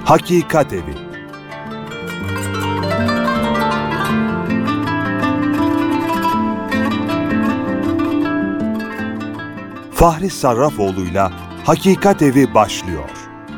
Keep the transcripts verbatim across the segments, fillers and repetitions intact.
Hakikat Evi. Fahri Sarrafoğlu'yla Hakikat Evi başlıyor.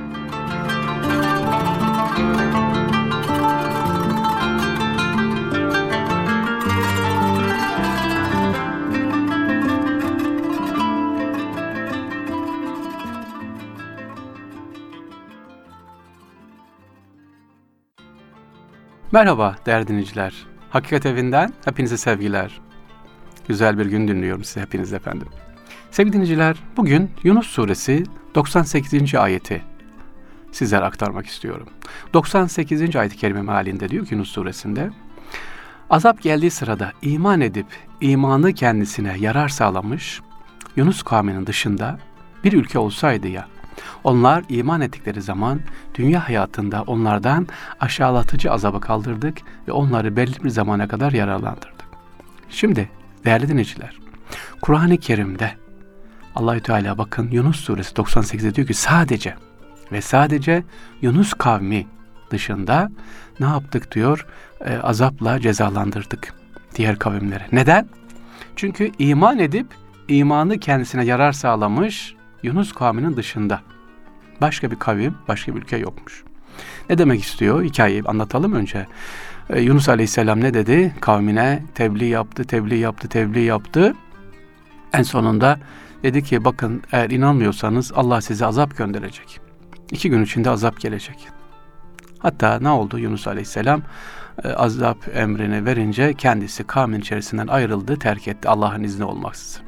Merhaba değerli dinleyiciler. Hakikat Evi'nden hepinize sevgiler. Güzel bir gün dinliyorum size hepiniz efendim. Sevgili dinleyiciler, bugün Yunus Suresi doksan sekizinci ayeti sizlere aktarmak istiyorum. doksan sekizinci ayet-i kerime mealinde diyor ki Yunus Suresinde, azap geldiği sırada iman edip imanı kendisine yarar sağlamış Yunus kavminin dışında bir ülke olsaydı ya, onlar iman ettikleri zaman dünya hayatında onlardan aşağılatıcı azabı kaldırdık ve onları belli bir zamana kadar yararlandırdık. Şimdi değerli dinleyiciler, Kur'an-ı Kerim'de Allah-u Teala bakın Yunus Suresi doksan sekizde diyor ki sadece ve sadece Yunus kavmi dışında ne yaptık diyor, e, azapla cezalandırdık diğer kavimleri. Neden? Çünkü iman edip imanı kendisine yarar sağlamış Yunus kavminin dışında başka bir kavim, başka bir ülke yokmuş. Ne demek istiyor? Hikayeyi anlatalım önce. Ee, Yunus Aleyhisselam ne dedi? Kavmine tebliğ yaptı, tebliğ yaptı, tebliğ yaptı. En sonunda dedi ki bakın eğer inanmıyorsanız Allah size azap gönderecek. İki gün içinde azap gelecek. Hatta ne oldu? Yunus Aleyhisselam e, azap emrini verince kendisi kavmin içerisinden ayrıldı, terk etti Allah'ın izni olmaksızın.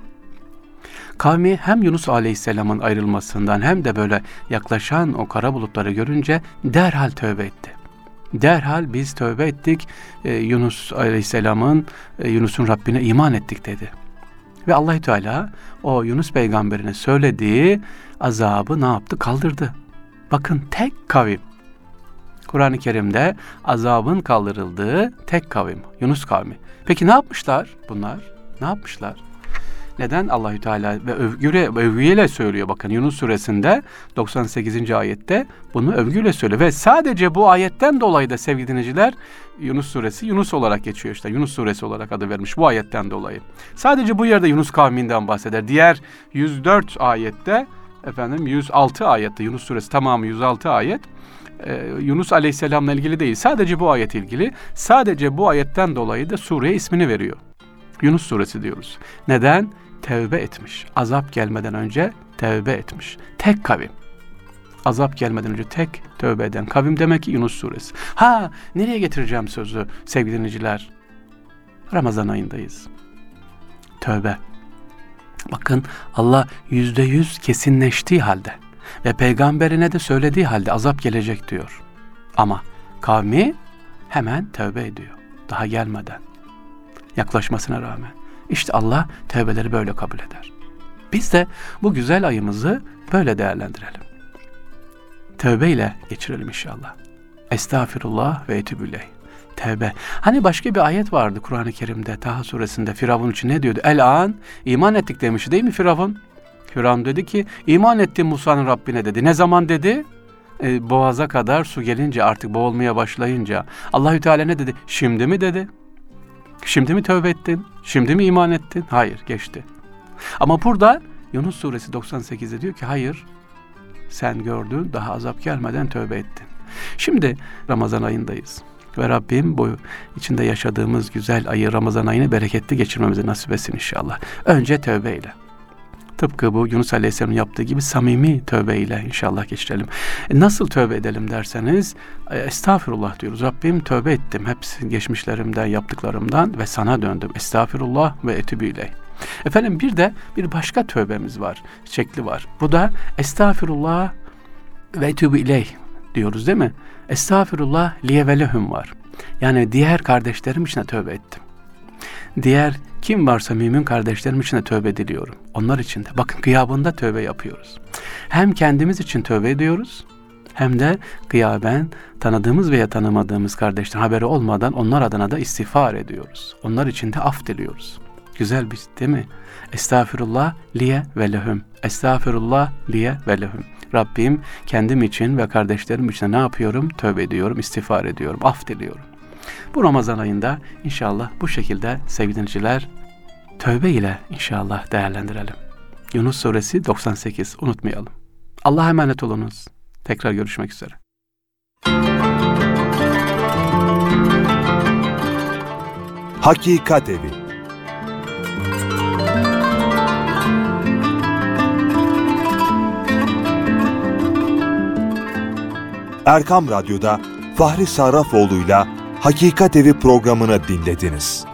Kavmi hem Yunus Aleyhisselam'ın ayrılmasından hem de böyle yaklaşan o kara bulutları görünce derhal tövbe etti. Derhal biz tövbe ettik, e, Yunus Aleyhisselam'ın, e, Yunus'un Rabbine iman ettik dedi. Ve Allah-u Teala o Yunus peygamberine söylediği azabı ne yaptı? Kaldırdı. Bakın tek kavim. Kur'an-ı Kerim'de azabın kaldırıldığı tek kavim, Yunus kavmi. Peki ne yapmışlar bunlar? Ne yapmışlar? Neden Allahü Teala ve övgüyle, övgüyle söylüyor bakın Yunus Suresinde doksan sekizinci ayette bunu övgüyle söylüyor ve sadece bu ayetten dolayı da sevgili dinleyiciler Yunus Suresi Yunus olarak geçiyor işte Yunus Suresi olarak adı vermiş bu ayetten dolayı. Sadece bu yerde Yunus kavminden bahseder. Diğer yüz dört ayette efendim yüz altı ayette Yunus Suresi tamamı yüz altı ayet e, Yunus Aleyhisselam'la ilgili değil. Sadece bu ayet ilgili. Sadece bu ayetten dolayı da sureye ismini veriyor. Yunus Suresi diyoruz. Neden? Tevbe etmiş. Azap gelmeden önce tevbe etmiş. Tek kavim. Azap gelmeden önce tek tövbe eden kavim demek ki Yunus Suresi. Ha, nereye getireceğim sözü sevgili dinleyiciler? Ramazan ayındayız. Tövbe. Bakın Allah yüzde yüz kesinleştiği halde ve peygamberine de söylediği halde azap gelecek diyor. Ama kavmi hemen tövbe ediyor. Daha gelmeden. Yaklaşmasına rağmen. İşte Allah tevbeleri böyle kabul eder. Biz de bu güzel ayımızı böyle değerlendirelim. Tevbeyle geçirelim inşallah. Estağfirullah ve etübüleyh. Tevbe. Hani başka bir ayet vardı Kur'an-ı Kerim'de Taha suresinde Firavun için ne diyordu? El-an iman ettik demişti değil mi Firavun? Firavun dedi ki iman ettim Musa'nın Rabbine dedi. Ne zaman dedi? E, boğaza kadar su gelince artık boğulmaya başlayınca. Allahü Teala ne dedi? Şimdi mi dedi? Şimdi mi tövbe ettin? Şimdi mi iman ettin? Hayır, geçti. Ama burada Yunus Suresi doksan sekizde diyor ki hayır, sen gördün daha azap gelmeden tövbe ettin. Şimdi Ramazan ayındayız. Ve Rabbim bu içinde yaşadığımız güzel ayı Ramazan ayını bereketli geçirmemizi nasip etsin inşallah. Önce tövbeyle. Tıpkı bu Yunus Aleyhisselam'ın yaptığı gibi samimi tövbeyle inşallah geçirelim. E nasıl tövbe edelim derseniz, e, estağfirullah diyoruz. Rabbim tövbe ettim hepsi geçmişlerimden, yaptıklarımdan ve sana döndüm. Estağfirullah ve etübü-ileyh. Efendim bir de bir başka tövbemiz var, şekli var. Bu da estağfirullah ve etübü-ileyh diyoruz değil mi? Estağfirullah liye ve lehum var. Yani diğer kardeşlerim için de tövbe ettim. Diğer kim varsa mümin kardeşlerim için de tövbe diliyorum. Onlar için de. Bakın gıyabında tövbe yapıyoruz. Hem kendimiz için tövbe ediyoruz, hem de gıyaben tanıdığımız veya tanımadığımız kardeşlerin haberi olmadan onlar adına da istiğfar ediyoruz. Onlar için de af diliyoruz. Güzel bir, değil mi? Estağfirullah liye ve lehum. Estağfirullah liye ve lehum. Rabbim, kendim için ve kardeşlerim için ne yapıyorum? Tövbe ediyorum, istiğfar ediyorum, af diliyorum. Bu Ramazan ayında inşallah bu şekilde sevgili dinleyiciler, tövbe ile inşallah değerlendirelim. Yunus Suresi doksan sekiz, unutmayalım. Allah'a emanet olunuz. Tekrar görüşmek üzere. Hakikat Evi. Erkam Radyo'da Fahri Sarrafoğlu'yla Hakikat Evi programını dinlediniz.